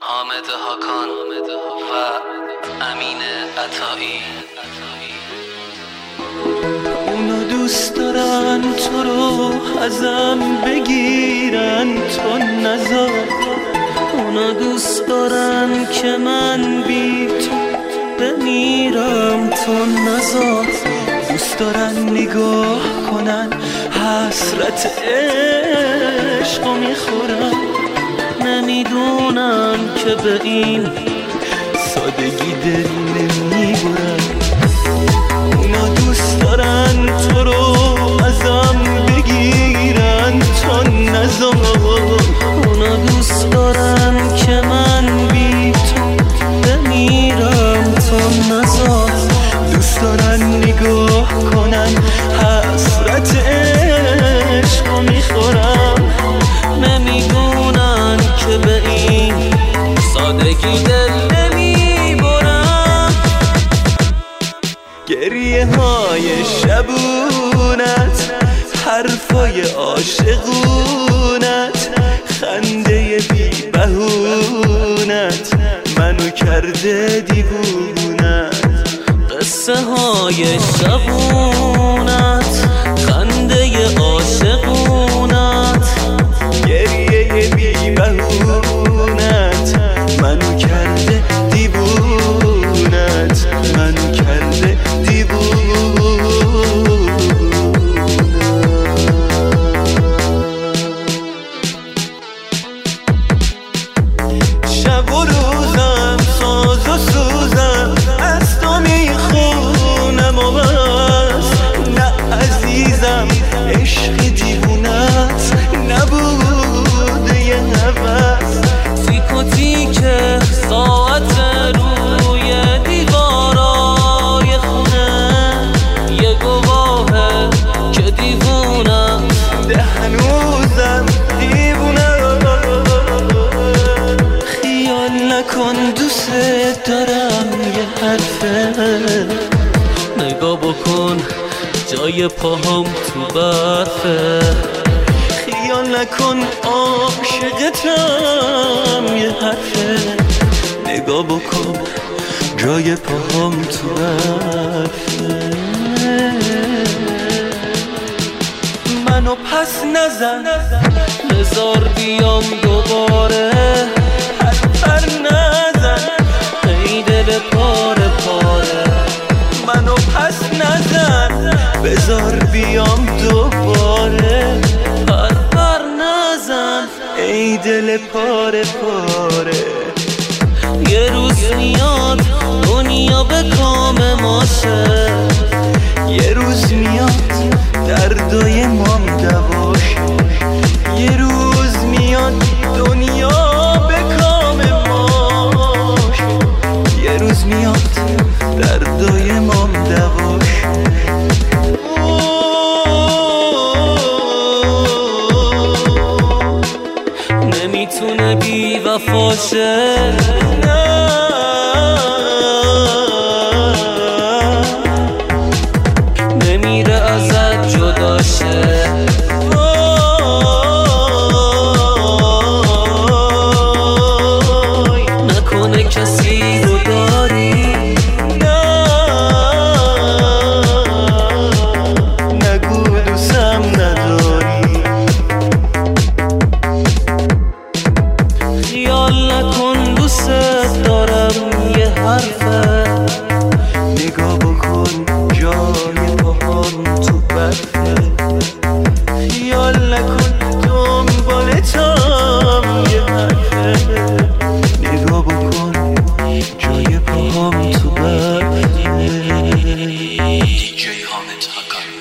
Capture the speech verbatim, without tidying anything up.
حامد هاکان و امین عطایی. اونا دوست دارن تو رو ازم بگیرن، تو نذار. اونا دوست دارن که من بی تو بمیرم، تو نذار. دوست دارن نگاه کنن حسرت عشقو میخورن، نمیدونن که به این سادگی دل نمیبرن. اونا دوست دارن تو رو ازم بگیرن، تو نذار. اونا دوست دارن که من بی تو بمیرم، تو نذار. دوست دارن نگاه کنن حسرت عشقو میخورم، نمیدونن که به این سادگی دل نمیبرم. گریه های شبونت، حرفای عاشقونت، خنده بی بهونت منو کرده دیوونت. قصه های شبونت، خنده عاشقونت، گریه بی بهونت منو کرده دیوونت، منو کرده دیوونت. شب و روزم ساز و سوزم از تو میخونم و بس. نه عزیزم عشق دیوونت نبوده یه نفس. تیک و تیک ساعت روی دیوارای خونه یه گواهه که دیوونم، ده هنوزم دیوونم. خیال نکن دوست دارم یه حرفه، نگاه بکن جای پاهم تو برفه. خیال نکن عاشقتم یه حرفه، نگاه بکن جای پاهم تو برفه. منو پس نزن، بذار بیام دوباره. حرفر نزن ای دل پاره پاره. منو پس نزن، بذار بیام دوباره. حرفر نزن ای دل پاره پاره. یه روز میاد دنیا به کام ماشه، یه روز میاد دردای مام دواشه. یه روز میاد دنیا به کام ماشه، یه روز میاد دردای مام دواشه. نمیتونه بی وفاشه، نمیره ازت جداشه. نکنه کسی رو داری، نگو دوستم نداری. خیال نکن دوست دارم یه حرفه، نگاه بکن جای پاهم تو برفه. خیال نکن دنبالتم یه حرفه، نگاه بکن جای پاهم تو برفه. دی جی حامد هاکان.